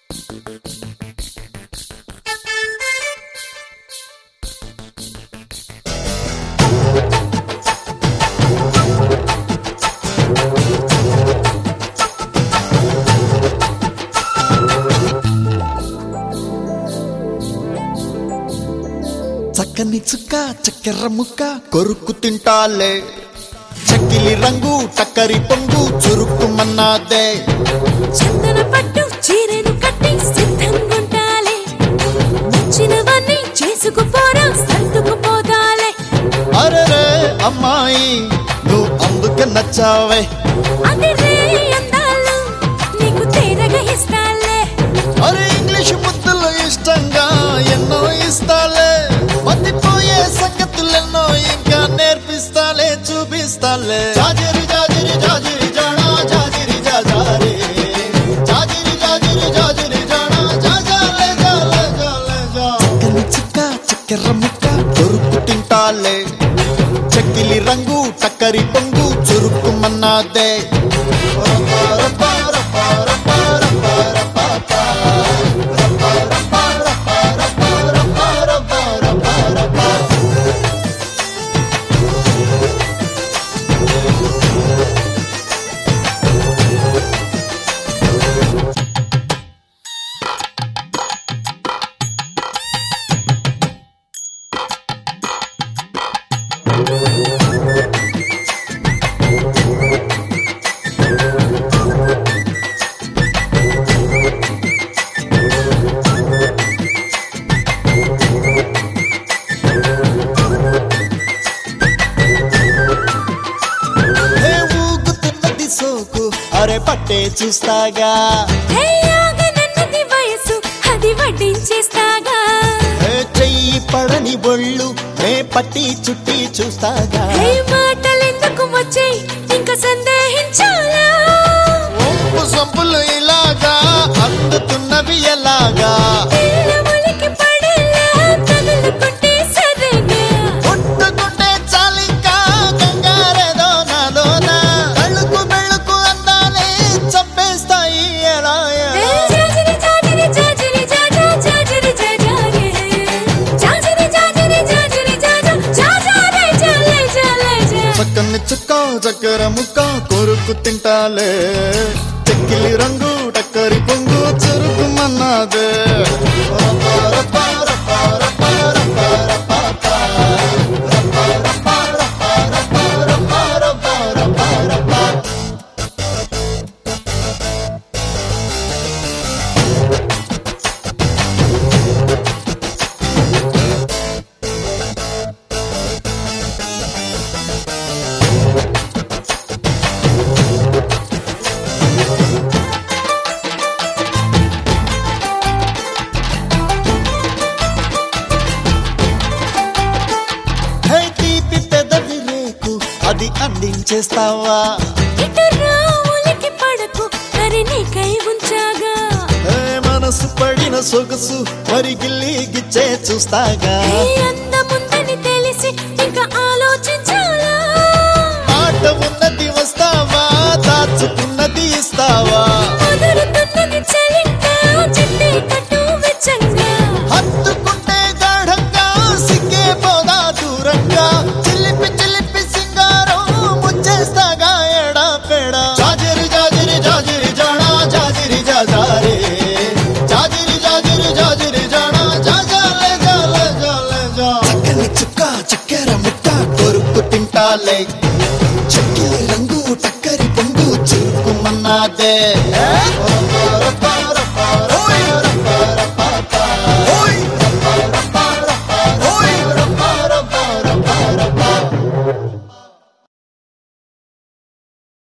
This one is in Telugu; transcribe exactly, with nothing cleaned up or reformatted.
చక్కని చుక్క చక్కెర ముక్క కొరుకు తింటాలే చక్కిలి రంగు టక్కరి పొంగు చురుక్కుమన్నాదే చందన పట్టు చీరెను కట్టి సిద్ధంగుంటాలే నచ్చినవన్నీ చేసుకుపోరా సర్దుకుపోదాలే అరెరే అమ్మాయి నువ్వు అందుకే నచ్చావే అదిరే అందాలు నీకు తేరగా ఇస్తాలే అరే ఇంగ్లీష్ ముద్దులు ఇష్టంగా ఎన్నో ఇస్తాలే మతిపోయే సంగతులెన్నో ఇంకా నేర్పిస్తాలే చూపిస్తాలే జాజిరి జాజిరి జాజిరి జానా జాజిరి జాజారే జాజిరి జాజిరి జాజిరి జానా జాజాలే జాలే జాలే జా చక్కని చుక్క చక్కెర ముక్క కొరుకు తింటాలే చక్కిలి రంగు టక్కరి పొంగు చురుక్కుమన్నాదే అరే పట్టే చూస్తాగా నన్నది వయసు అది వడ్డించేస్తాగా చెయ్యి పడని బొళ్ళు నే పట్టి చుట్టి చూస్తాగా మాటలెందుకు వచ్చే ఇంకా సందేహించాలా ఒంపు సొంపులు ఇలాగా అందుతున్నవి ఎలాగా పుట్టుకుంటే చాలింకా కంగారేదో నాలోనా కళ్ళుకు బెళ్ళుకు అందాలే చంపేస్తాయి ఎలా చక్కని చుక్క చక్కెర ముక్క కొరుకు తింటాలే చెక్కిలి రంగు టక్కరి పొంగు చురుకుమన్నాదే అది అందించేస్తావా పడకు మరి నీకై ఉంచాగా మనసు పడిన సొగసు మరి గిల్లి గిచ్చే చూస్తాగా అందముందని తెలిసి ఇంకా ఆలోచించాలా మాట ఉన్నది వస్తావా దాచుకున్నది ఇస్తావా కుదురుతున్నది చలింకా చెట్టే కట్టు వెచ్చంగా హత్తుకుంటే గాఢంగా సిగ్గే పోదా దూరంగా చిలిపి చిలిపి సింగారం ముంచేస్తాగా ఎడా పెడా జాజిరి జాజిరి జాజిరి జానా జాజిరి జాజారే జాజిరి జాజిరి జాజిరి జానా జాజాలే జాలే జాలే జా చక్కని చుక్క చక్కెర ముక్క కొరుకు తింటాలే చెక్కిలి రంగు టక్కరి పొంగు చురుకుమన్నాదే